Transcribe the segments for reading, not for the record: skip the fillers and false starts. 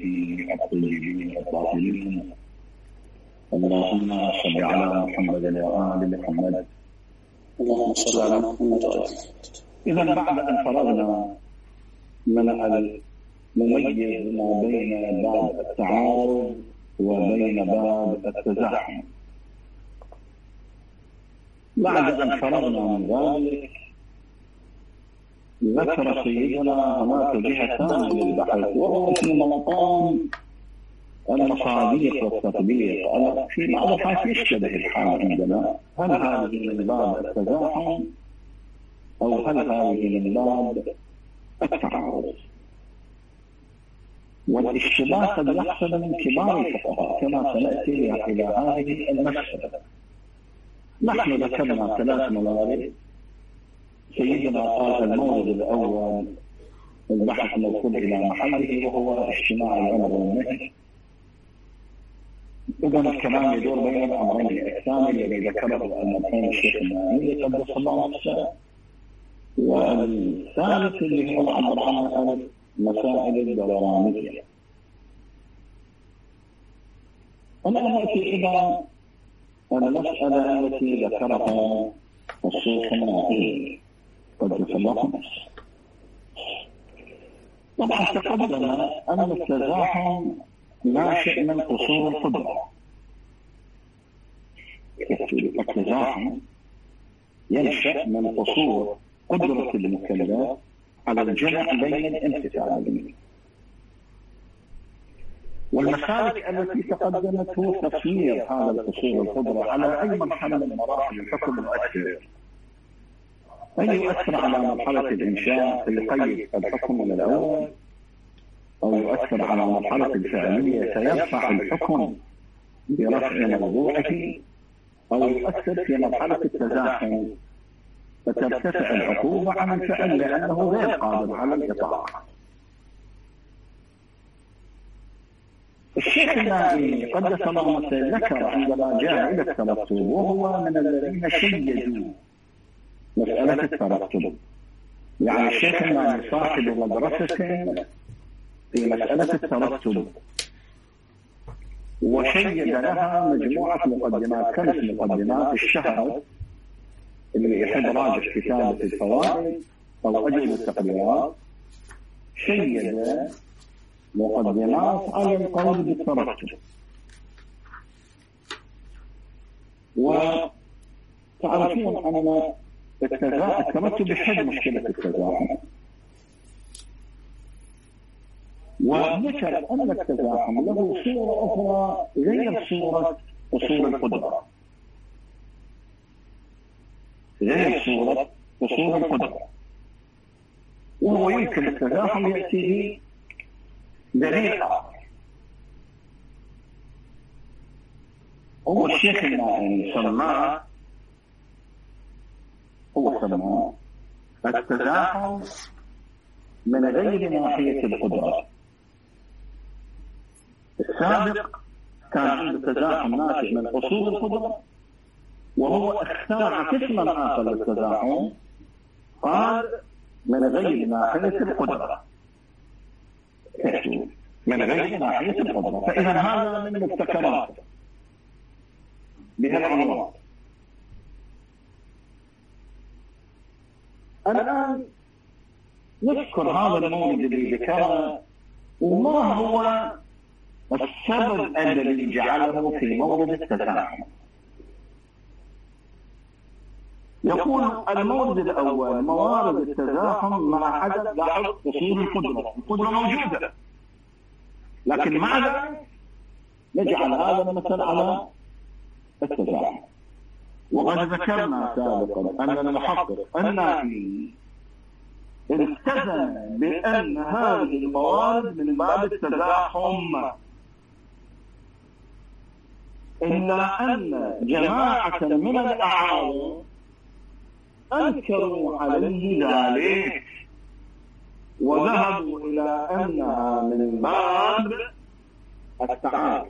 بيته الطيبين الطاهرين. اللهم صل على محمد وآل محمد. اللهم صل على محمد. إذا بعد أن فرغنا من المميز ما بين باب التعارض وبين باب التزاحم، بعد أن فرغنا من ذلك ذكر سيدنا هناك جهتان للبحث، وهو في مقام المصادق والتطبيق. في بعض الحالات يشتبه الحال عندنا، هل هذه من باب التزاحم أو هل هذه من باب التعارض؟ والاشتباه قد يحصل من كبار الفقهاء كما سنأتي إلى هذه المسألة. نحن ذكرنا 3 موارد. سيدنا قال المورد الأول البحث موصول إلى محله وهو اجتماع الأمر والنهي. إذا الكلام يدور بين الأمرين الثاني الذي ذكره المرحوم الشيخ النائي قدس الله نفسه، والثالث اللي هو عبر عنها المسائل الدورانية. أنا نأتي إلى المسألة التي ذكرها الشيخ النائي قدس الله نفسه. طبعا تقدم أن التزاحم ناشئ من قصور القدرة. التزاحم ينشأ من قصور قدرة المكلف على الجمع بين الامتثالين. والمسالك التي تقدمت هو تصوير هذا القصور القدرة على أي مرحلة من مراحل الحكم يؤثر. أي يؤثر على مرحلة الإنشاء يقيد الحكم من الأول، أو يؤثر على مرحلة الفعلية فيرفع الحكم برفع موضوعه، أو يؤثر في مرحلة التزاحم فترتفع العقوبة عن الفعل لأنه غير قادر على الإطاعة. الشيخ النائي قدس الله نفسه ذكر عندما جاء إلى الترتب، وهو من الذين شيدوا مسألة الترتب. يعني الشيخ النائي صاحب مدرسة في مسألة الترتب، وشيد لها مجموعة مقدمات، 5 مقدمات اشتهرت. اللي يحب راجع كتابة الفوائد أو أجل التقريرات شيد مقدمات على القول بالترتب. وتعرفون أن الترتب يحل مشكلة التزاحم، وذكر أن التزاحم له صورة أخرى غير صورة أصول القدرة، غير صورة أصول القدرة، وهو يمكن التزاحم يأتيه دليل آخر. هو الشيخ النائي سماه التزاحم من غير ناحية القدرة. السابق كان عند التزاحم ناشئ من أصول القدرة، وهو اخترع قسما آخر للتزاحم قال من غير ناحية القدرة، من غير ناحية القدرة. فإذا هذا من المبتكرات بهالعنوان. الآن نذكر هذا المورد اللي ذكره، وما هو السبب الذي جعله في مورد التزاحم. يقول المورد الأول موارد التزاحم مع عدم لاحظ أصول القدرة. القدرة موجودة، لكن مع ذلك نجعل هذا مثل على التزاحم. وقد ذكرنا سابقا أن المحقق النائي التزم بأن هذه الموارد من باب التزاحم، إلا أن جماعة من الأعارض أنكروا عليه ذلك وذهبوا إلى أنها من باب التعارض،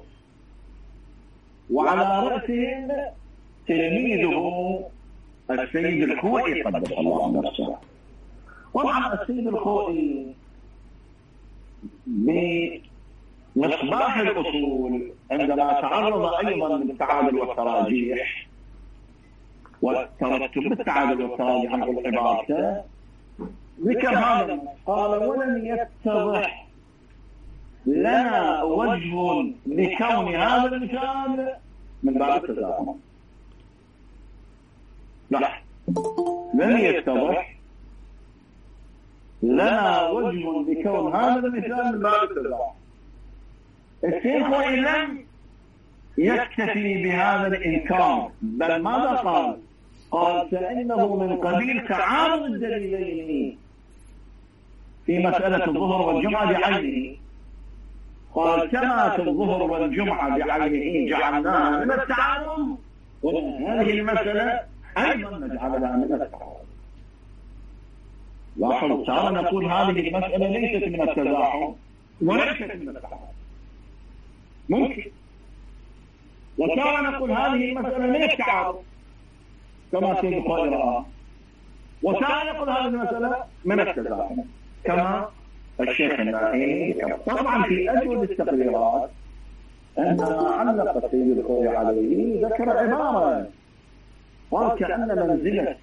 وعلى رأسهم تلميذه السيد الخوئي قدس الله نفسه. طبعا السيد الخوئي مصباح الأصول عندما تعرض أيضا للتعادل والتراجيح والترتب بالتعادل والتراجيح عن عبارته ذكر هذا قال: ولم يتضح لنا وجه لكون هذا المثال من باب التزاحم. لا، لم يتضح لنا وجه لكون هذا المثال من باب التزاحم. الشيخ وإن لم يكتفي بهذا الإنكار، بل ماذا قال؟ قال: فإنه من قبيل تعارض الدليلين في مسألة الظهر والجمعة بعينه. قال: كما في الظهر والجمعة بعينه جعلناها من التعارض، وهذه المسألة أيضا نجعلها من التعارض. لاحظوا، ترى نقول هذه المسألة ليست من التزاحم وليست من التعارض، ممكن. وترى نقول هذه المسألة من التعارض كما سيد قائلها، وترى نقول هذه المسألة من التزاحم كما الشيخ النائي. طبعا في أجود التقريرات عندما علق السيد الخوي عليه ذكر عبارة قال: كأن منزلة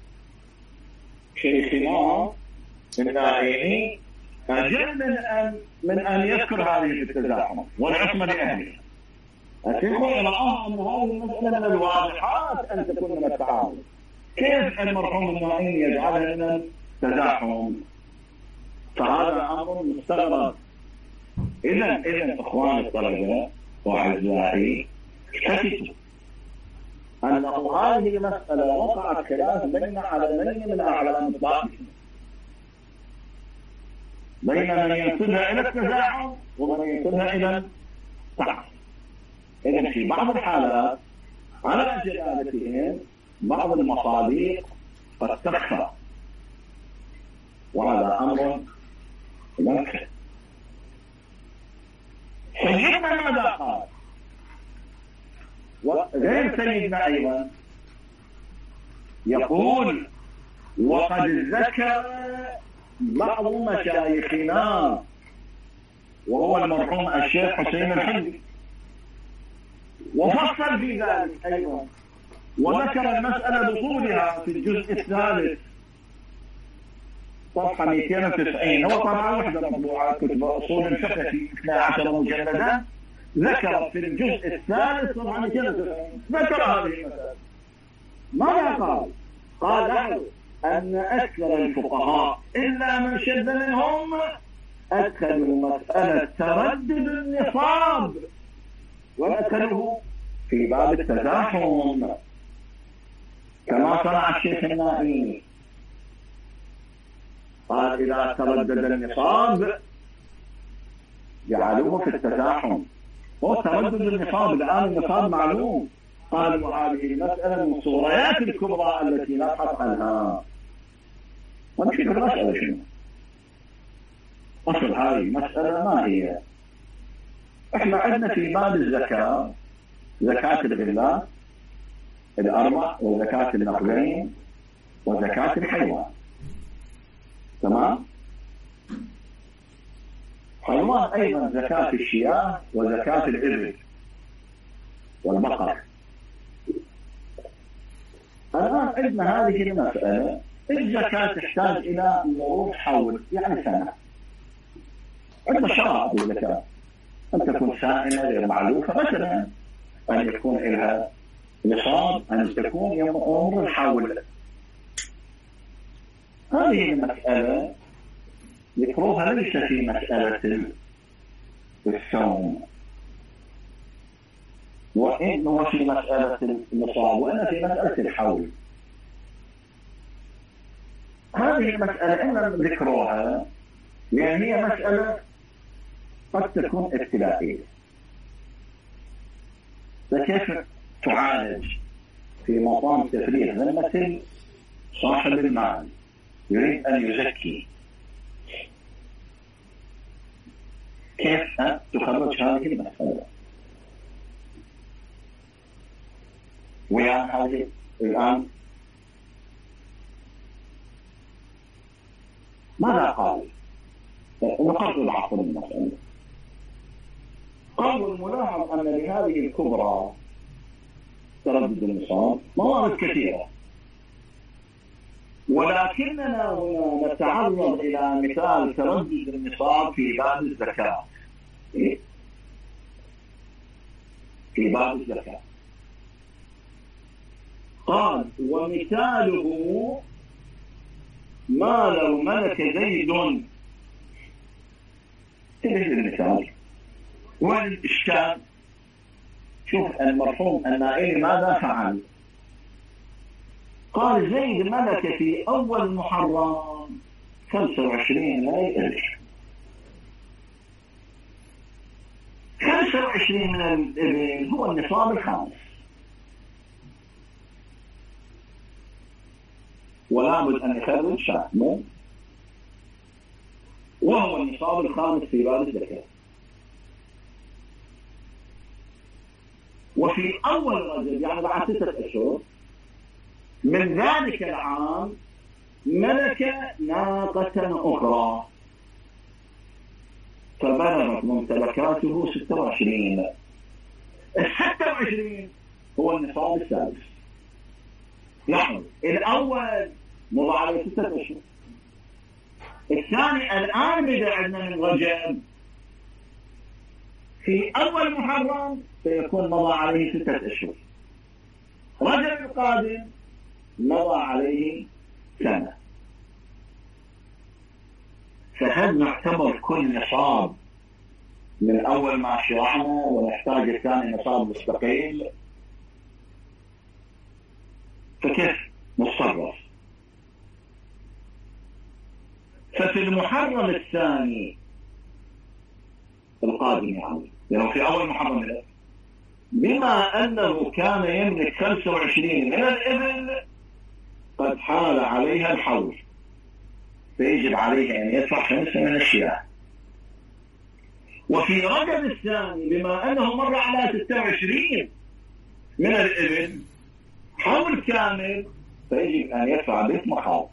شيخنا النائي أجل من أن يذكر هذه التزاحم والعصمة لأهله. الشيخ رأى أن هذه المسألة من الواضحات أن تكون من التعارض، كيف المرحوم النائي يجعلها من التزاحم؟ فهذا أمر مستغرب. إذن إخواني الطلبة وأعزائي، اكتشفوا أنه هذه مسألة وقعت خلاف بين علمين من أعلام الطائفة، بين من ينسبها إلى التزاحم ومن ينسبها إلى التعارض. إذن في بعض الحالات على جلالتهم بعض المصادق قد تخفى، وهذا أمر منكر. سيدنا ماذا قال؟ وغير سيدنا أيضا يقول: وقد ذكر بعض مشايخنا، وهو المرحوم الشيخ حسين الحلبي، وفصل في ذلك أيضا وذكر المسألة بطولها في الجزء الثالث صفحة 290. هو طبعا وحدة مطبوعات كتب أصول الفقه في 12 مجلدا، ذكر في الجزء الثالث صفحة 290 ذكر هذه المسألة. ماذا قال؟ قال أن أكثر الفقهاء إلا من شد منهم أدخلوا مسألة تردد النصاب وأدخلوه في باب التزاحم كما صنع الشيخ النائي. قال: إذا تردد النصاب جعلوه في التزاحم. هو تردد النصاب، الآن النصاب معلوم. قال: وهذه المسألة من الصوريات الكبرى التي نبحث عنها. ونشوف المسألة شنو أصل هذه المسألة ما هي. احنا عندنا في باب الزكاة زكاة الغلات الأربع، وزكاة النقدين، وزكاة الحيوان. تمام؟ حيوان أيضا زكاة الشياه وزكاة الإبل والبقر. الآن عندنا هذه المسألة، الزكاة تحتاج إلى مرور حول يعني سنة. عندنا شرائط الزكاة أن تكون سائمة غير معلوفة، مثلا أن يكون لها نصاب، أن تكون يمر الحول. هذه المسألة ذكروها ليس في مسألة الصوم وإنه في مسألة النصاب، وإنه في مسألة الحول. هذه المسألة إنما ذكروها لأن هي مسألة قد تكون ابتدائية، فكيف تعالج في مقام تفريغ ذمة صاحب المال يريد أن يزكي؟ كيف تخرج هذه المسألة؟ ويا هذه الآن ماذا قال؟ نقرر العقل المسألة. قالوا الملاحظ أن لهذه الكبرى تردد النصاب موارد كثيرة، ولكننا هنا نتعرض إلى مثال تردد النصاب في باب الزكاة. في باب الزكاة قال: ومثاله ما لو ملك زيد. ايش المثال؟ وين الإشكال؟ شوف المرحوم النائلي ماذا فعل. قال: زيد ملك في أول محرم 25 لا يقل 25 من الإبل هو النصاب الخامس، ولا بد أن يخرج شاة، وهو النصاب الخامس في باب الزكاة. وفي أول رجب يعني بعد 6 أشهر من ذلك العام ملك ناقة أخرى فبلغت ممتلكاته 26. 26 هو النصاب السادس. لاحظ، الأول مضى عليه 6 أشهر، الثاني الآن بدأ عندنا من رجب في أول محرم سيكون مضى عليه 6 أشهر، رجب القادم مضى عليه سنة. فهل نعتبر كل نصاب من أول ما شرعنا ونحتاج الثاني نصاب مستقل؟ فكيف نتصرف؟ ففي المحرم الثاني القادم يعني في أول محرم له، بما أنه كان يملك 25 من الإبل قد حال عليها الحول، فيجب عليه أن يدفع 5 من الشياه. وفي رجب الثاني بما أنه مر على 26 من الإبل حول كامل، فيجب أن يدفع بيت مخاض.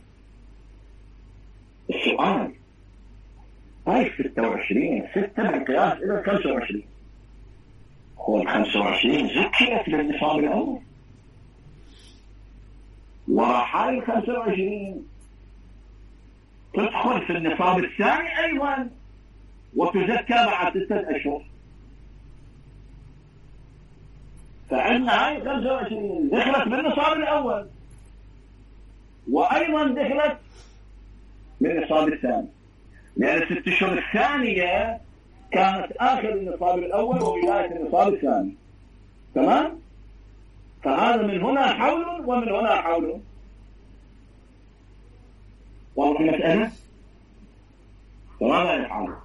السؤال: هاي 26 6 بالقياس إلى 25، هو ال 25 زكيت للنصاب الأول، وراح هاي ال 25 تدخل في النصاب الثاني أيضا وتزكى بعد 6 أشهر. فعندنا هاي 25 دخلت بالنصاب الأول وأيضا دخلت بالنصاب الثاني، لأن 6 أشهر الثانية كانت آخر النصاب الأول وبداية النصاب الثاني. تمام؟ فهذا من هنا حول ومن هنا حول. واضح المسألة؟ فماذا يفعل؟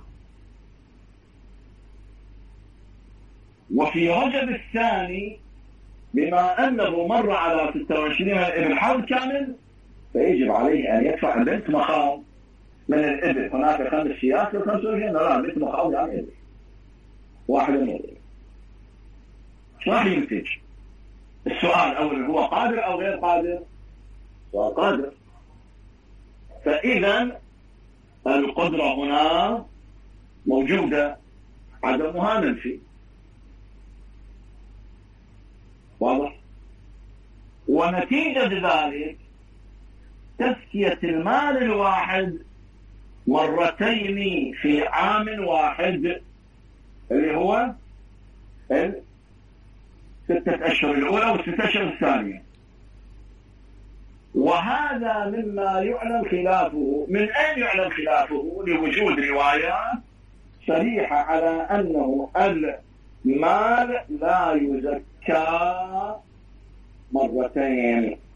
وفي رجب الثاني بما أنه مر على 26 من الإبل حول كامل، فيجب عليه أن يدفع بنت مخاض من الإبل. هناك 5 شيات و 25، لا بنت مخاض يعني إبل واحد من الإبل. شو راح ينتج؟ السؤال أولا: هو قادر أو غير قادر؟ هو قادر. فإذا القدرة هنا موجودة، عدمها منفي. واضح؟ ونتيجة ذلك تزكية المال الواحد مرتين في عام واحد، اللي هو 6 أشهر الأولى و6 أشهر الثانية. وهذا مما يعلم خلافه. من أين يعلم خلافه؟ لوجود روايات صريحة على أنه المال لا يزكى مرتين.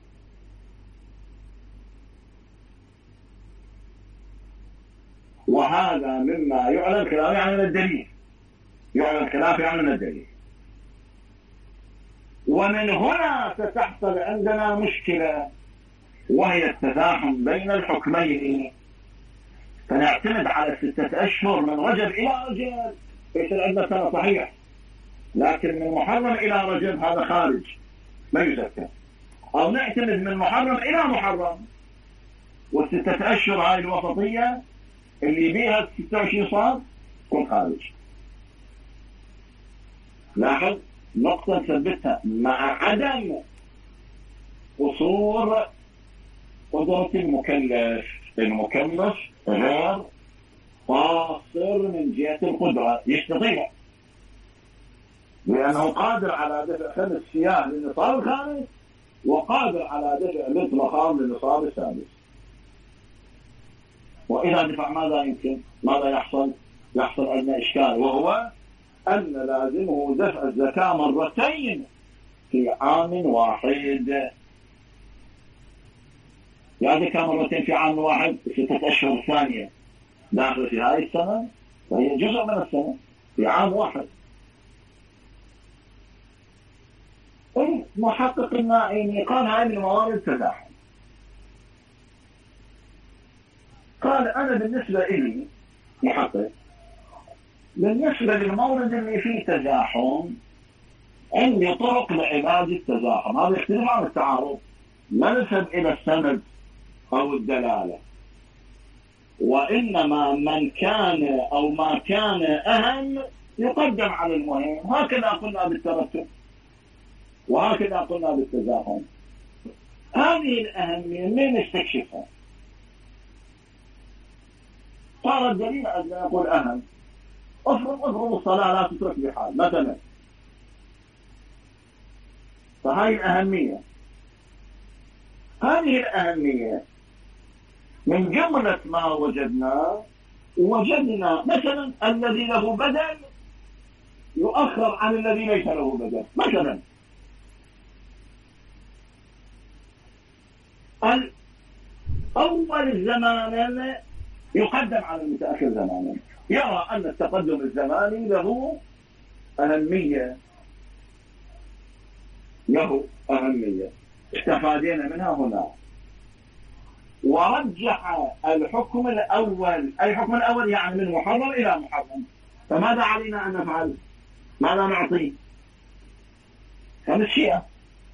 وهذا مما يعلم خلافه عن الدليل، يعلم خلافه عن الدليل. ومن هنا ستحصل عندنا مشكلة، وهي التزاحم بين الحكمين. فنعتمد على 6 أشهر من رجب إلى رجب، يصير عندنا سنة صحيح، لكن من محرم إلى رجب هذا خارج ما يزكى. أو نعتمد من محرم إلى محرم، و6 أشهر هاي الوسطية اللي بيها 26 صاد تكون خارج. لاحظ نقطة ثبتها مع عدم قصور قدرة المكلف غير قاصر من جهة القدرة، يستطيع، لأنه قادر على دفع 5 سياح للنصاب الخامس وقادر على دفع لتر مخام للنصاب السادس. وإذا دفع ماذا يمكن؟ ماذا يحصل؟ يحصل أدنى إشكال، وهو أن لازمه دفع الزكاة مرتين في عام واحد. يعني زكاة مرتين في عام واحد 6 أشهر ثانية داخل في هذه السنة، فهي جزء من السنة في عام واحد. محقق النائمي قال هذه الموارد تزاحم. قال أنا بالنسبة إلي محقق، بالنسبة للمورد اللي فيه تزاحم عندي طرق لعلاج التزاحم. هذا يختلف عن التعارض، ما نذهب إلى السند أو الدلالة، وإنما من كان أو ما كان أهم يقدم على المهم. هكذا قلنا بالترتب وهكذا قلنا بالتزاحم. هذه الأهمية من نستكشفها؟ صار الدليل أن يقول أهم. افرض الصلاة لا تترك بحال مثلا، فهذه الأهمية. هذه الأهمية من جملة ما وجدنا مثلا الذي له بدل يؤخر عن الذي ليس له بدل. مثلا أول زمانا يقدم على المتأخر زمانا، يرى أن التقدم الزماني له أهمية، استفادنا منها هنا. ورجح الحكم الأول، أي الحكم الأول يعني من محرم إلى محرم. فماذا علينا أن نفعل؟ ماذا نعطيه؟ 5 شيئة،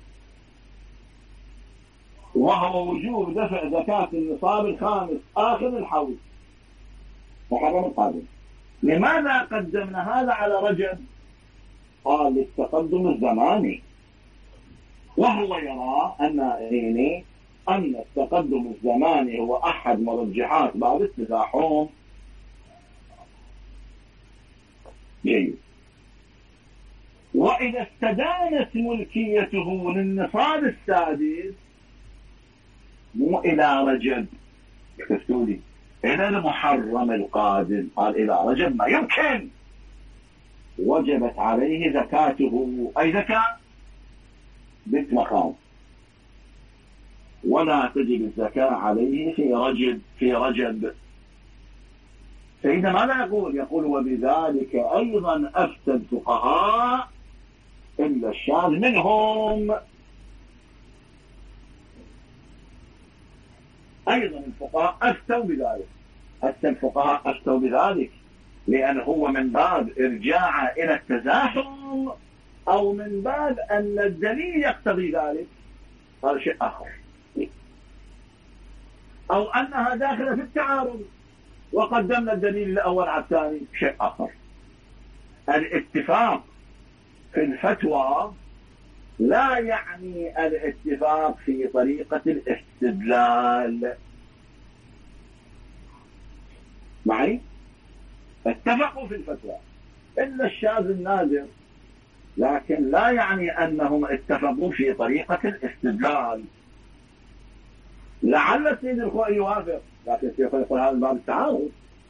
وهو وجوب دفع زكاة النصاب الخامس آخر الحول محرم القادم. لماذا قدمنا هذا على رجب؟ قال للتقدم الزماني، وهو يرى أن التقدم الزماني هو أحد مرجحات باب التزاحم. جيد. وإذا استدانت ملكيته للنصاب السادس مو إلى رجب، اكتبتولي إلى المحرم القادم، قال إلى رجب ما يمكن، وجبت عليه زكاته، أي زكاة بنت مخاض، ولا تجب الزكاة عليه في رجب. فإذا ماذا يقول وبذلك أيضا أفتى الفقهاء إلا الشاذ منهم. أيضا الفقهاء أفتوا بذلك، لأن هو من باب إرجاع إلى التزاحم أو من باب أن الدليل يقتضي ذلك، هذا شيء آخر، أو أنها داخلة في التعارض وقدمنا الدليل الأول على الثاني، شيء آخر. الاتفاق في الفتوى لا يعني الاتفاق في طريقة الاستدلال. معي؟ اتفقوا في الفتوى إلا الشاذ النادر، لكن لا يعني أنهم اتفقوا في طريقة الاستدلال. لعل السيد الخوئي يوافق، لكن يقول هذا باب التعارض.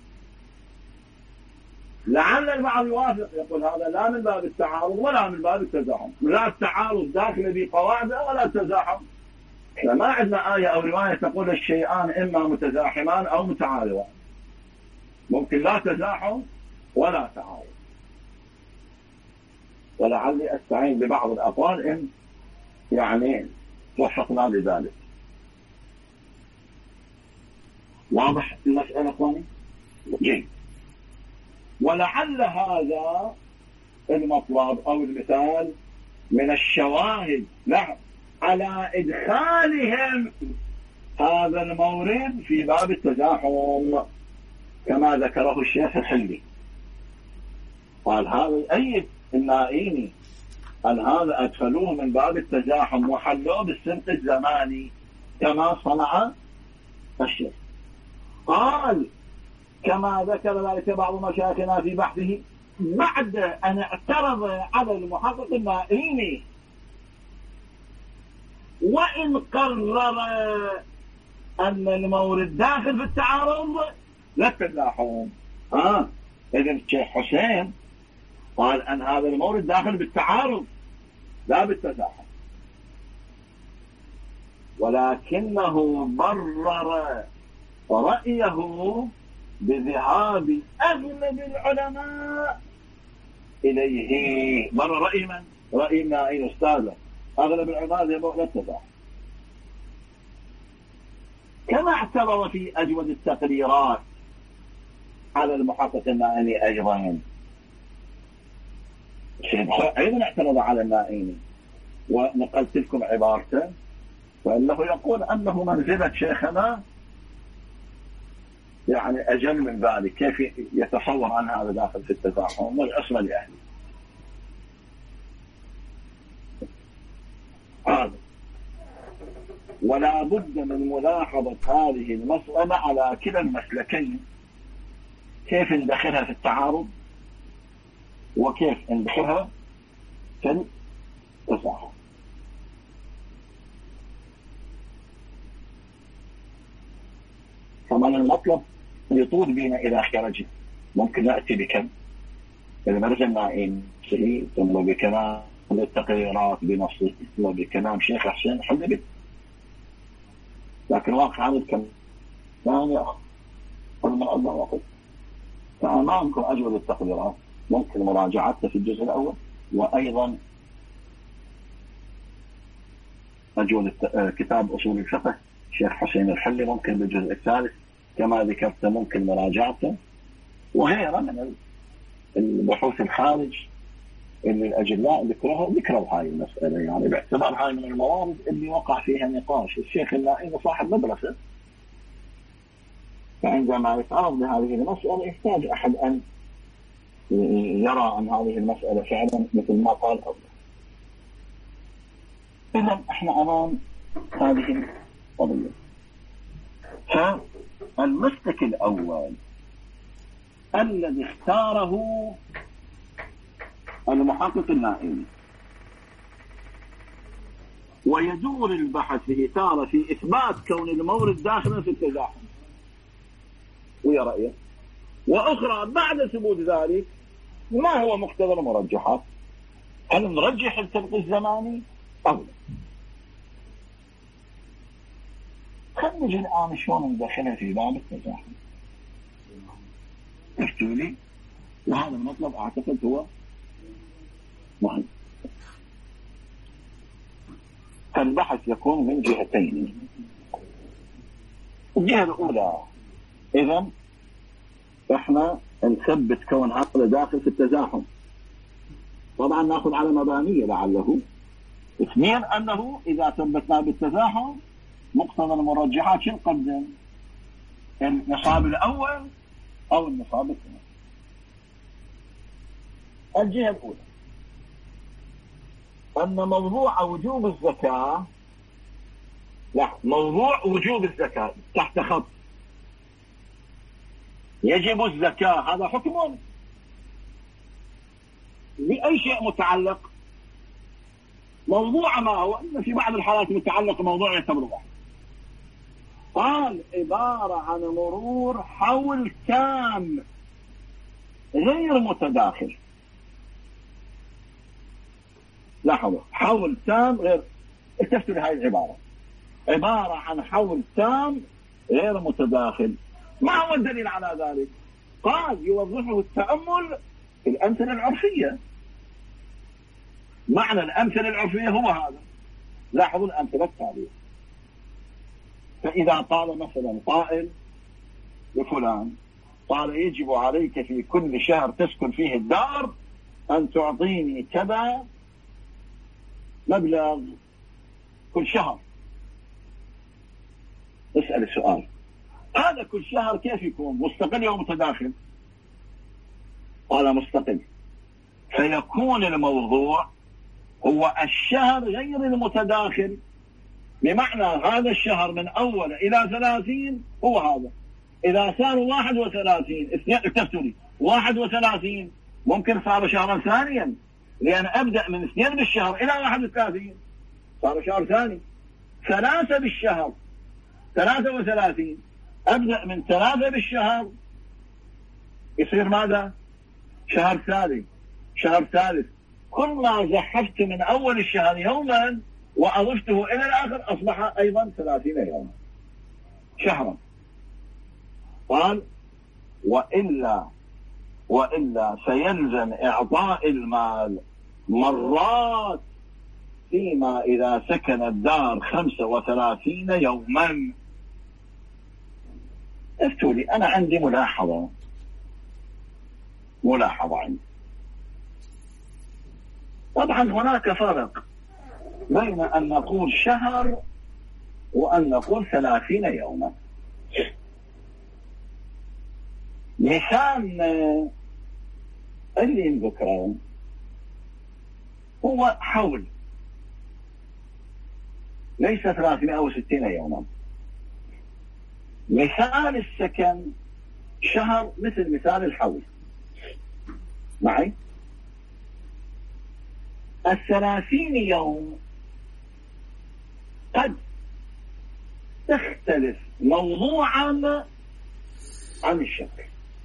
لعل البعض يوافق، يقول هذا لا من باب التعارض ولا من باب التزاحم، لا التعارض داخل بقواعد ولا التزاحم. ما عندنا آية أو رواية تقول الشيئان إما متزاحمان أو متعارضان، ممكن لا تزاحم ولا تعارض. ولعلي أستعين ببعض الأقوال إن وفقنا لذلك. واضح المسألة أخواني؟ جيد. ولعل هذا المطلب أو المثال من الشواهد على إدخالهم هذا المورد في باب التزاحم كما ذكره الشيخ الحلي. قال هذا يؤيد النائيني أن هذا أدخلوه من باب التزاحم وحلوه بالسبق الزماني كما صنع الشيخ. قال كما ذكر ذلك بعض مشايخنا في بحثه بعد أن اعترض على المحقق النائيني وإن قرر أن المورد داخل في التعارض لا التزاحم. إذن الشيخ حسين قال أن هذا المورد داخل بالتعارض لا بالتزاحم، ولكنه برر رأيه بذهاب أغلب العلماء إليه. برر رأي من؟ رأي النائين أستاذه. أغلب العلماء ذهبوا إلى التزاحم، كما اعتبر في أجود التقريرات على المحقق النائيني أيضا. أيضا اعترض على النائيني، ونقلت لكم عبارته، فإنه يقول أنه منزلة شيخنا يعني أجل من ذلك، كيف يتصور أن هذا داخل في التزاحم والعصمة لأهله. ولا بد من ملاحظة هذه المسألة على كلا المسلكين، كيف ندخلها في التعارض وكيف ندخلها في التزاحم. طبعا المطلب يطول بنا إلى خرجه، ممكن نأتي بكم المرجع النائين ثم بكلام التقريرات بنصه ثم بكلام شيخ حسين حلبي، لكن واقع عدد كم لا يأخذ من الله وقت. فأمامكم أجود التقريرات ممكن مراجعتها في الجزء الأول، وأيضا أجود كتاب أصول الفقه شيخ حسين الحلي ممكن بالجزء الثالث كما ذكرت ممكن مراجعته، وغيرها من البحوث الخارج اللي الأجلاء ذكروا هاي المسألة، يعني باعتبار هاي من الموارد اللي وقع فيها نقاش. الشيخ النائي صاحب مدرسة، فعندما يتعرض لهذه المسألة يحتاج أحد أن يرى أن هذه المسألة فعلا مثل ما قال أولا. إذن احنا أمام هذه القضية. فالمسلك الأول الذي اختاره المحقق النائي، ويدور البحث في إطار في إثبات كون المورد داخلا في التزاحم، ويا رأيه، وأخرى بعد ثبوت ذلك ما هو مقتضى المرجحات؟ هل نرجح التبقي الزماني أو لا؟ خلينا نجي الآن شلون ندخلها في باب التزاحم. افتوا لي، وهذا المطلب أعتقد هو مهم. فالبحث يكون من جهتين. الجهة الأولى، إذا احنا نثبت كون هذا داخل في التزاحم، طبعا ناخذ على مبانية لعله. اثنين، أنه إذا ثبتنا بالتزاحم مقتضى المرجحات شو نقدم؟ النصاب الأول أو النصاب الثاني. الجهة الأولى أن موضوع وجوب الزكاة، لا، موضوع وجوب الزكاة تحت خط يجب الزكاة، هذا حكم لأي شيء متعلق. موضوع ما هو؟ إن في بعض الحالات متعلق موضوع يعتبر واحد. قال عبارة عن مرور حول تام غير متداخل. لاحظوا، حول تام غير، التفتوا لهذه العبارة، عبارة عن حول تام غير متداخل. ما هو الدليل على ذلك؟ قال يوضحه التأمل في الأمثلة العرفية. معنى الأمثلة العرفية هو هذا. لاحظوا الأمثلة التالية. فإذا قال مثلا قائل لفلان قال يجب عليك في كل شهر تسكن فيه الدار أن تعطيني كذا مبلغ كل شهر. اسأل السؤال، هذا كل شهر كيف يكون؟ مستقل أو متداخل؟ قال مستقل. فيكون الموضوع هو الشهر غير المتداخل، بمعنى هذا الشهر من أول إلى 30 هو هذا. إذا صاروا 31 اكتبتوا لي 31 ممكن صار شهرا ثانيا، لأن أبدأ من 2 بالشهر إلى 31 صار شهر ثاني. 3 بالشهر 33 أبدأ من 3 بالشهر يصير ماذا؟ شهر ثالث. شهر ثالث كل ما زحفت من أول الشهر يوما وأضفته إلى الآخر أصبح أيضا 30 يوما شهرا. قال وإلا سيلزم إعطاء المال مرات فيما إذا سكن الدار 35 يوما. افتوا لي، أنا عندي ملاحظة عندي. طبعا هناك فرق بين أن نقول شهر وأن نقول 30 يوما. مثال اللي نذكره هو حول ليس 360 يوما. مثال السكن شهر مثل مثال الحول معي. 30 يوم قد تختلف موضوعا عن الشك.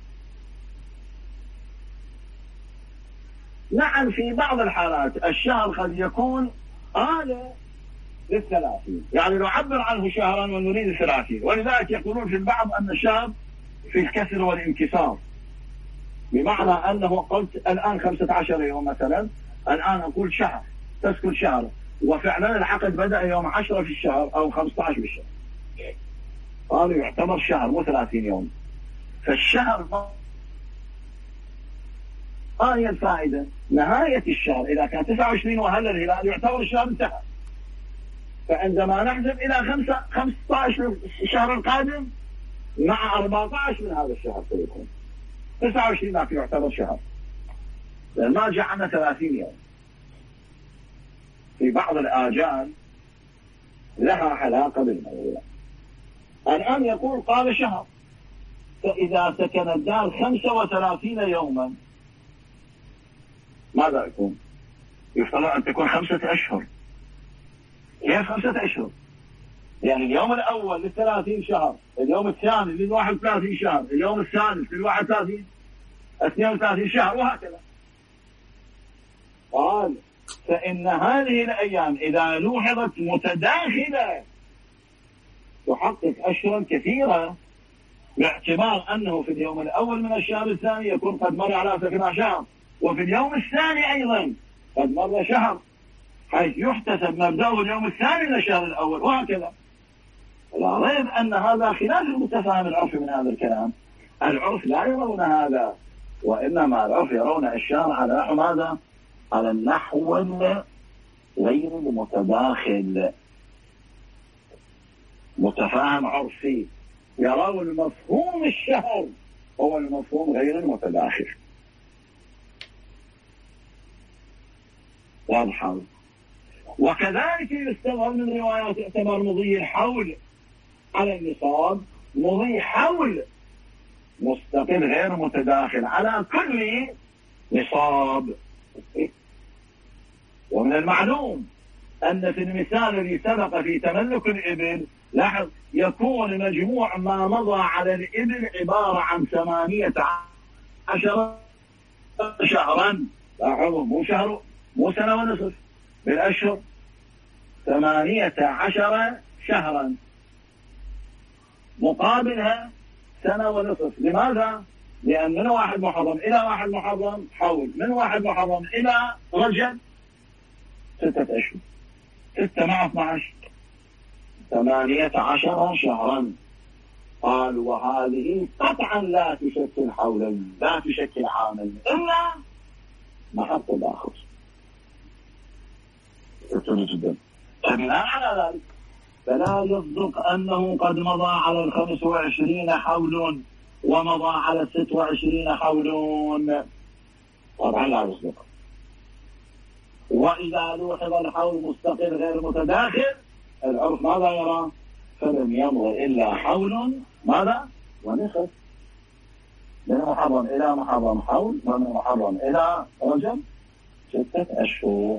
نعم في بعض الحالات الشهر قد يكون آلة لل30، يعني نعبر عنه شهرا ونريد 30، ولذلك يقولون في البعض أن الشهر في الكسر والانكسار، بمعنى أنه قلت الآن 15 يوم مثلا، الآن أقول شهر تسكن شهر، وفعلا العقد بدأ يوم 10 في الشهر أو 15 بالشهر، قالوا يعتبر شهر مو 30 يوم. فالشهر ما هي الفائدة؟ نهاية الشهر إذا كان 29 وهل الهلال يعتبر الشهر انتهى، فعندما نحسب إلى 15 الشهر القادم مع 14 من هذا الشهر سيكون 29 ذاك يعتبر شهر، لأن ما جعلنا 30 يوم. في بعض الآجال لها علاقة بالموضوع. الآن يقول قال شهر، فإذا سكن الدار 35 يوما ماذا يكون؟ يفترض أن تكون 5 أشهر. كيف 5 أشهر؟ يعني اليوم الأول لل30 شهر، اليوم الثاني لل31 شهر، اليوم الثالث لل31 32 شهر، وهكذا. قال فإن هذه الأيام إذا لوحظت متداخلة تحقق أشهرا كثيرة، باعتبار أنه في اليوم الأول من الشهر الثاني يكون قد مر على سكن شهر، وفي اليوم الثاني أيضا قد مر شهر، حيث يحتسب مبدأه اليوم الثاني من الشهر الأول، وهكذا. لا ريب أن هذا خلاف المتفاهم العرف من هذا الكلام. العرف لا يرون هذا، وإنما العرف يرون الشهر على نحو ماذا؟ على النحو غير المتداخل. متفاهم عرفي يرون المفهوم الشهر هو المفهوم غير المتداخل. واضح. وكذلك يستظهر من روايات اعتبار مضي الحول على النصاب مضي حول مستقل غير متداخل على كل نصاب. ومن المعلوم أن في المثال الذي سبق في تملك الإبل لاحظ يكون مجموع ما مضى على الإبل عبارة عن 18 شهرا. لاحظوا مو سنة ونصف بالأشهر، 18 شهرا مقابلها سنة ونصف. لماذا؟ لأن من 1 محرم إلى 1 محرم حول، من 1 محرم إلى رجب 6 أشهر، 6 مع 12 18 شهرا. قال وهذه قطعا لا تشكل حولا، لا تشكل عاما إلا محط الآخر. فبناء على ذلك فلا يصدق أنه قد مضى على 25 حول ومضى على 26 حول. طبعا لا يصدق. وإذا لوحظ الحول مستقر غير متداخل العرف ماذا يرى؟ فلم يمض إلا حول ماذا؟ ونصف. من محرم إلى محرم حول، ومن محرم إلى رجب 6 أشهر.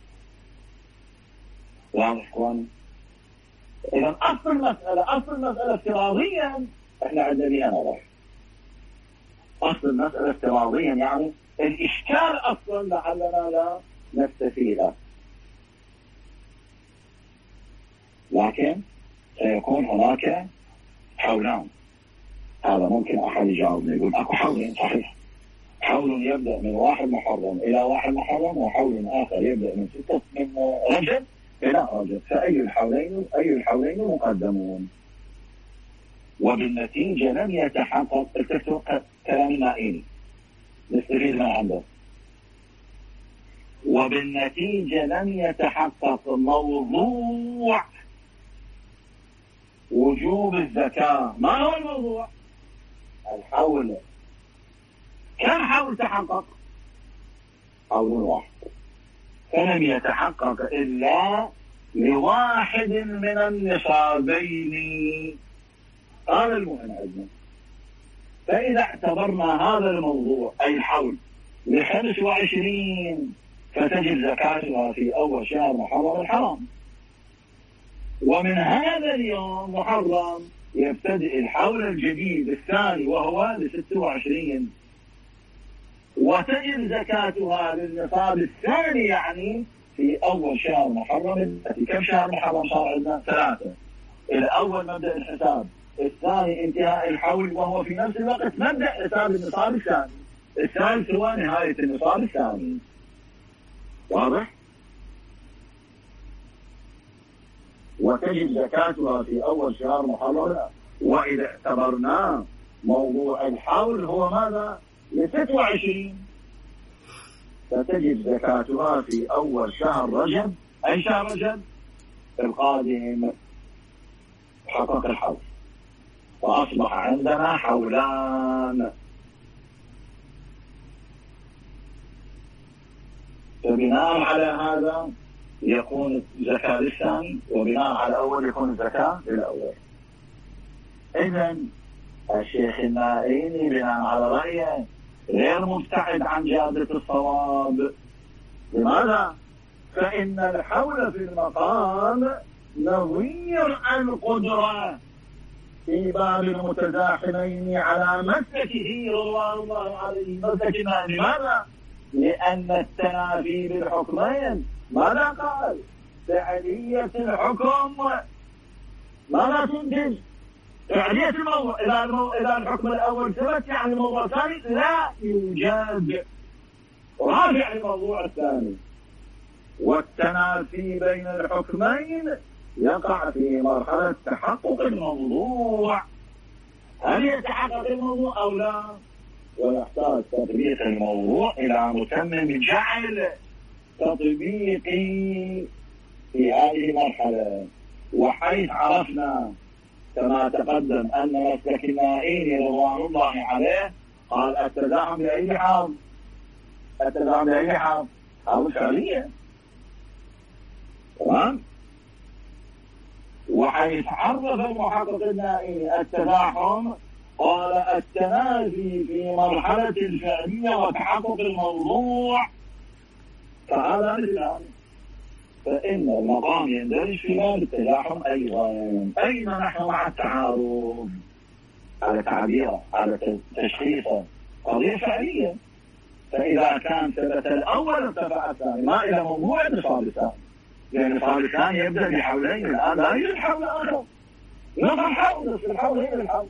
واضح؟ إذا أصل المسألة افتراضيا احنا عندنا بها نظر. أصل المسألة افتراضيا يعني الإشكال أصلا لعلنا لا نستفيده، لكن سيكون هناك حولان. هذا ممكن أحد يجاوبنا يقول أكو حولين صحيح، حول يبدأ من 1 محرم إلى 1 محرم، وحول آخر يبدأ من 6 من رجب إلى رجب، فأي الحولين مقدمون؟ وبالنتيجة لم يتحقق كلام النائين نستفيد من عنده. وبالنتيجة لم يتحقق موضوع وجوب الزكاة. ما هو الموضوع؟ الحول. كم حول تحقق؟ حول واحد، فلم يتحقق إلا لواحد من النصابين. هذا المهم عندنا. فإذا اعتبرنا هذا الموضوع أي الحول ل25 فتجب زكاتها في أول شهر محرم الحرام، ومن هذا اليوم محرم يبتدئ الحول الجديد الثاني وهو ل26، وتجب زكاتها للنصاب الثاني يعني في أول شهر محرم. كم شهر محرم صار عندنا؟ 3. الأول مبدأ الحساب، الثاني انتهاء الحول، وهو في نفس الوقت مبدأ حساب النصاب الثاني، الثالث هو نهاية النصاب الثاني. واضح؟ وتجب زكاتها في أول شهر محرم. وإذا اعتبرنا موضوع الحول هو ماذا؟ ل26، فتجب زكاتها في أول شهر رجب. أي شهر رجب؟ القادم. حقق الحول، فأصبح عندنا حولان. فبناء على هذا يكون الزكاة للثاني، وبناء على الأول يكون الزكاة للأول. إذن الشيخ النائيني بناء على رأيه غير مبتعد عن جادة الصواب. لماذا؟ فإن الحول في المقام نظير القدرة في باب المتزاحمين على مسلكه رضوان الله عليه، مسلكنا. لماذا؟ لأن التنافي بالحكمين ماذا قال؟ فعلية الحكم ماذا تنتج؟ فعلية الموضوع. إذا الحكم الأول ثبت يعني الموضوع الثاني لا يوجد، وهذا يعني الموضوع الثاني. والتنافي بين الحكمين يقع في مرحلة تحقق الموضوع. هل يتحقق الموضوع أو لا؟ ويحتاج تطبيق الموضوع إلى متمم جعل تطبيقي في هذه المرحلة. وحيث عرفنا كما تقدم أن مسلك النائين رضوان الله عليه قال التزاحم بأي حال؟ التزاحم بأي حال؟ حال فعلية. تمام؟ وحيث عرف المحقق النائي التزاحم قال التنافي في مرحلة الفعلية وتحقق الموضوع. فهذا مثل فإن المقام يندرج في باب التزاحم أيضا. أين نحن مع التعارض؟ على تعبيره، على تشخيصه، قضية فعلية. فإذا كان ثبت الأول ارتفع الثاني، ما إلى موضوع النصاب الثاني، لأن النصاب الثاني يبدأ بحولين، الآن لا يوجد حول آخر، نصف الحول، نصف الحول هي الحول.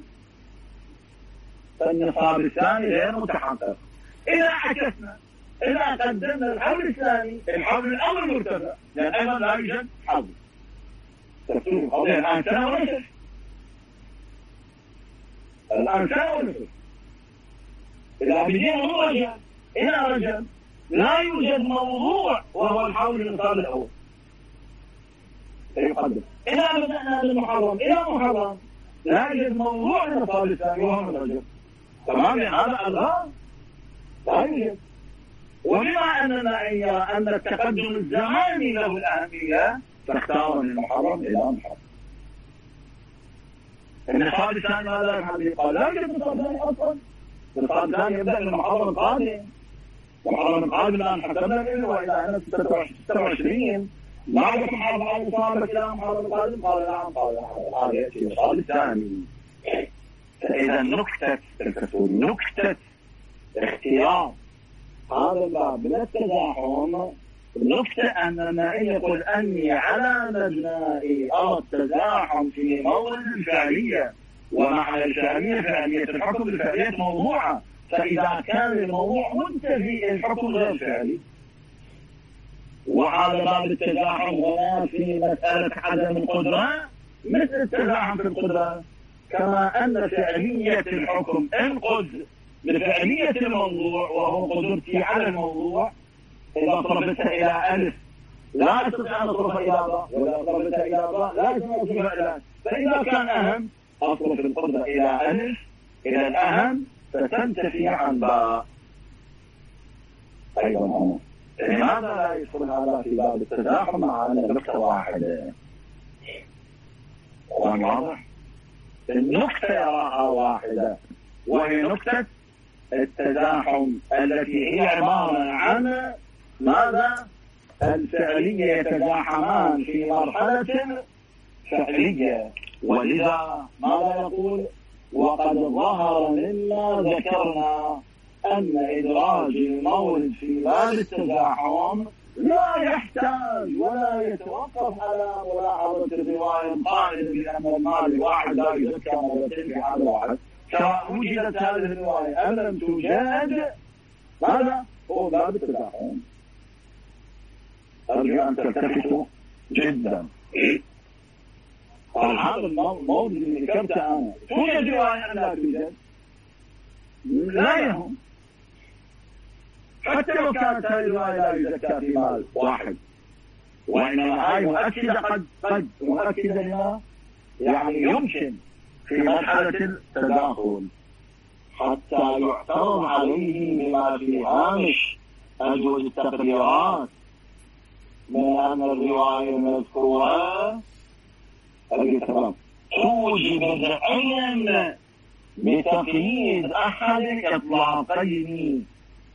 فالنصاب الثاني غير متحقق. إذا عكسنا، إذا قدمنا الحول الثاني، الحول الأول مرتفع، لأن أيضا لا يوجد حول. تفسير القضية الآن سنة ونصف، الآن سنة ونصف. إذا بدينا من رجب إلى رجب لا يوجد موضوع وهو الحول النصاب الأول يقدم. إذا بدأنا بالمحرم إلى محرم لا يوجد موضوع النصاب الثاني وهو من رجب. تمام؟ هذا الغاء لا يوجد. وبما أننا أن يرى أن التقدم الزماني له الأهمية فاختار من المحرم إلى محرم. النصاب الثاني ماذا يفعل؟ قال لا يوجد نصاب ثاني أصلا، النصاب الثاني يبدأ من المحرم القادم. المحرم القادم الآن حسبنا منه وإلى أن 26 بعد محرم القادم صارت إلى محرم القادم. قال نعم. قال نعم. هذا يأتي النصاب الثاني. فإذا نكتة الفصول، نكتة اختيار هذا الباب من التزاحم، نكتة أننا يقول أني على مبنائي أرى التزاحم في مورد الفعلية، ومعنى الفعلية فعلية الحكم بفعلية موضوعة. فإذا كان الموضوع منتفي الحكم غير فعلي، وعلى باب التزاحم هنا في مسألة عدم القدرة مثل التزاحم في القدرة، كما أن فعلية الحكم انقذ بفعلية الموضوع وهو قدرتي على الموضوع. إذا صرفتها إلى ألف لا أستطيع أن أصرف إلى باء، وإذا صرفتها إلى باء لا أستطيع أن أصرفها إلى ألف. فإذا كان أهم أصرف القدرة إلى ألف إلى الأهم فتنتفي عن باء. أيضا لماذا لا يدخل هذا في باب التزاحم مع أن النكتة واحدة؟ واضح؟ النكتة يراها واحدة، وهي نكتة التزاحم التي هي عبارة عن ماذا؟ الفعلية يتزاحمان في مرحلة فعلية. ولذا ماذا يقول؟ وقد ظهر مما ذكرنا أن إدراج المورد في باب التزاحم لا يحتاج ولا يتوقف على ملاحظة الرواية القائلة بأن المال الواحد لا يزكى مرتين في حال واحد، سواء وجدت هذه الرواية أم لم توجد. هذا هو باب التزاحم. أرجو أن تلتفتوا جدا. هذا الموضوع اللي ذكرته أنا توجد رواية أم لا توجد؟ لا يهم. حتى لو كانت هذه الرواية لا يزكى في مال واحد، وإنما هاي مؤكدة قد مؤكدة لما يعني يمكن في مرحلة التداخل حتى يعترض عليه بما في هامش أجوز التقديرات من أن الرواية المذكورة توجب العلم بتقييد أحد إطلاقين.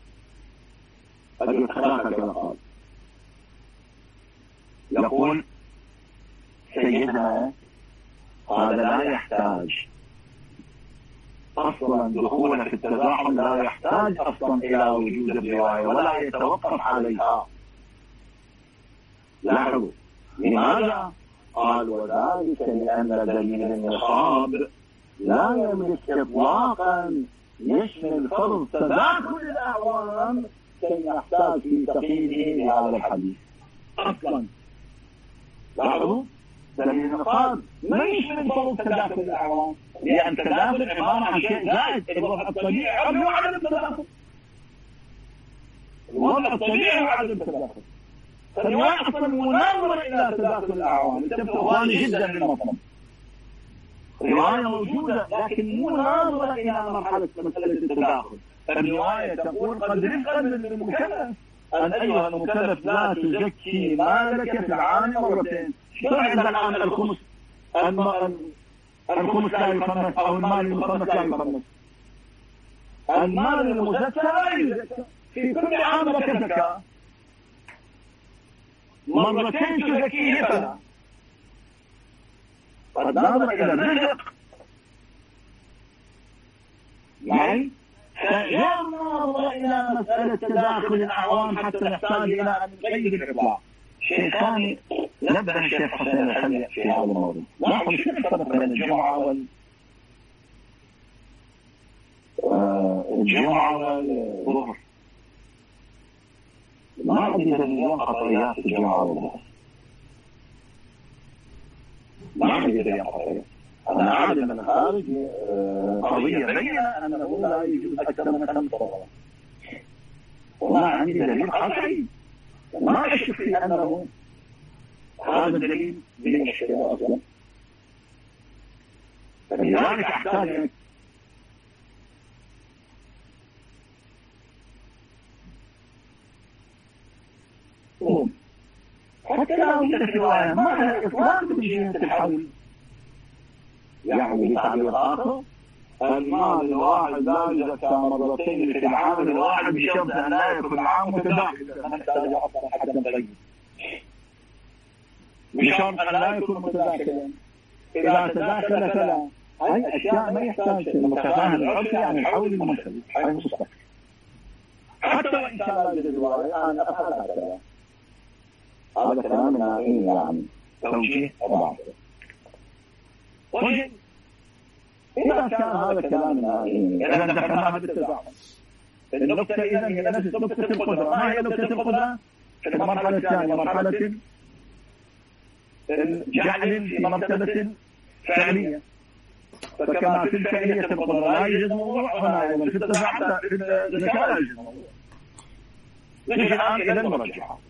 يقول سيدنا هذا لا يحتاج أصلا دخوله في التزاحم، لا يحتاج أصلا إلى وجود الرواية ولا يتوقف عليها. لاحظوا لماذا؟ قال وذلك لأن دليل النصاب لا يملك إطلاقا يشمل فرض تداخل الأعوام كي يحتاج في تقييده لهذا الحديث أصلا. لاحظوا دليل النصاب ما يشمل فرض تداخل الأعوام، لأن تداخل عبارة عن شيء زائد. الوضع الطبيعي هو عدم التداخل. الوضع الطبيعي هو عدم التداخل. فالرواية أصلا مناظرة إلى تداخل الأعوام. انتبهوا غالي جدا للمطلب. الرواية موجودة لكن مناظرة إلى مرحلة مسألة التداخل. الرواية تقول قد رفقا للمكلف أن أيها المكلف لا تزكي مالك في العام مرتين. شرعت الآن الخمس لا يخمس أو المال المخمس لا يخمس. المال المزكى لا يزكى، في كل عام لك زكاة، مرتين تزكيه فلا. قد نظر إلى الرزق يعني غير ناظر إلى مسألة تداخل الأعوام حتى نحتاج إلى أن نقيد الإطلاق. شيء ثاني نبه الشيخ حسين الحلي في هذا الموضوع. لاحظوا شو الفرق بين الجمعة والظهر. ما عندي دليل قطعيات في الجمعة والظهر، ما عندي دليل قطعيات. أنا أعلم من خارج قضية بينة أنه لا يجوز أكثر من 5 صلوات، وما عندي دليل قطعي. ما أشك في أنه هذا الدليل بالمشكلة أصلا. فلذلك أحتاج حتى لو وجدت رواية ما لها إطلاق بجهة الحول، يعني بتعبير آخر المال الواحد لا يزكى مرتين في العام الواحد بشرط أن لا يكون العام متداخلا. أنا أحتاج أحصل حتى طيب بشرط أن لا يكون متداخلا. إذا تداخل فلا هاي أشياء ما يحتاج المتفاهم العرفي يعني الحول المنسبي هاي مصطلح. حتى وإن كان لا يوجد رواية أنا أفعل هكذا. هذا كلام نائم يعني توجيه وضعف. طيب إذا كان هذا كلام نائم إذا دخلناها بالتزاحم النقطة إذا هي نفس نقطة القدرة. ما هي نقطة القدرة؟ في المرحلة الثانية مرحلة الجعل في مرتبة فعلية. فكما في الفعلية القدرة لا يوجد موضوع هنا أيضا في التزاحم في الذكاء لا يوجد موضوع. نجي الآن إلى المرجحة.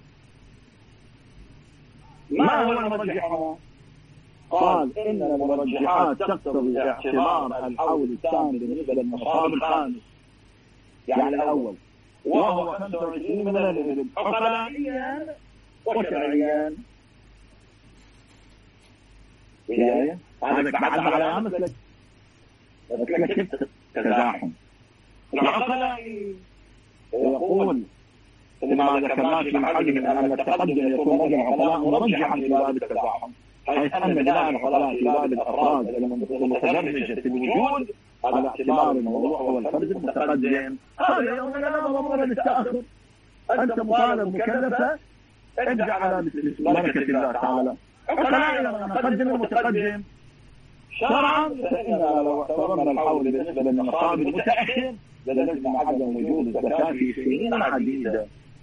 ما هو المرجحة؟ قال إن المرجحات تقتضي اعتبار الحول الثاني بالنسبة للنصاب الخامس يعني الأول وهو 25 من الإبل عقلانيا وشرعيا. بداية هذا بعد على مثلك تزاحم. العقلاني يقول إنما ذكرناه في محله من أن التقدم يكون رجل عقلاء مرجحا في باب التزاحم، حيث أن بناء العقلاء في باب الأفراد المتدرجة في الوجود على اعتبار الموضوع هو الفرد المتقدم. هذا يوم لا ضرورة للتأخر. أنت مطالب مكلفة ارجع على بركة الله تعالى. عقلاء لما نقدم المتقدم شرعا فإننا لو اعتبرنا الحول بالنسبة للنصاب المتأخر للزم عدم وجود الزكاة في سنين عديدة.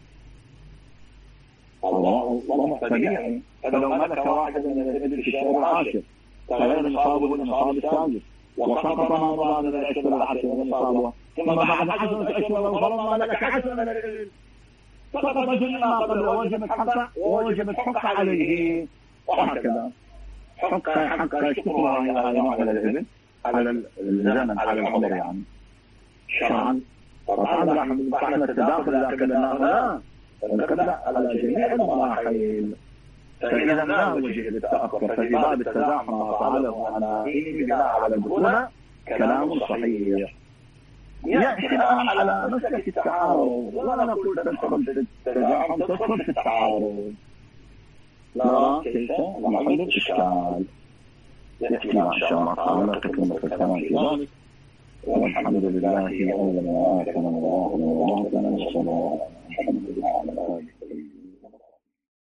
الله طبيعي. فلو ملك واحد من الإبل في الشهر العاشر فغير نصابه النصاب السادس وسقط ما مضى من الأشهر العاشر ونصابه ثم بعد 10 أشهر فرضنا لك 10 من الإبل سقط جميع قبل ووجبت حق عليه وهكذا. حق يشتكرها على نوع الإبل على الزمن على العمر يعني شرعا. طبعا نحن بحثنا التداخل لكن لا نقدر على جميع المراحل. فإذا لا وجه للتأخر ففي باب التزاحم ما فعله أنائي بناء على البطولة كلام صحيح. يأتي الآن على مسألة التعارض ولا نقول تدخل في التزاحم تدخل في التعارض. لا كيف نحل الإشكال يأتي إن شاء الله تعالى تكلمة الكلام في ذلك. والحمد لله أولا وآخرا وآخرا وآخرا وآخرا.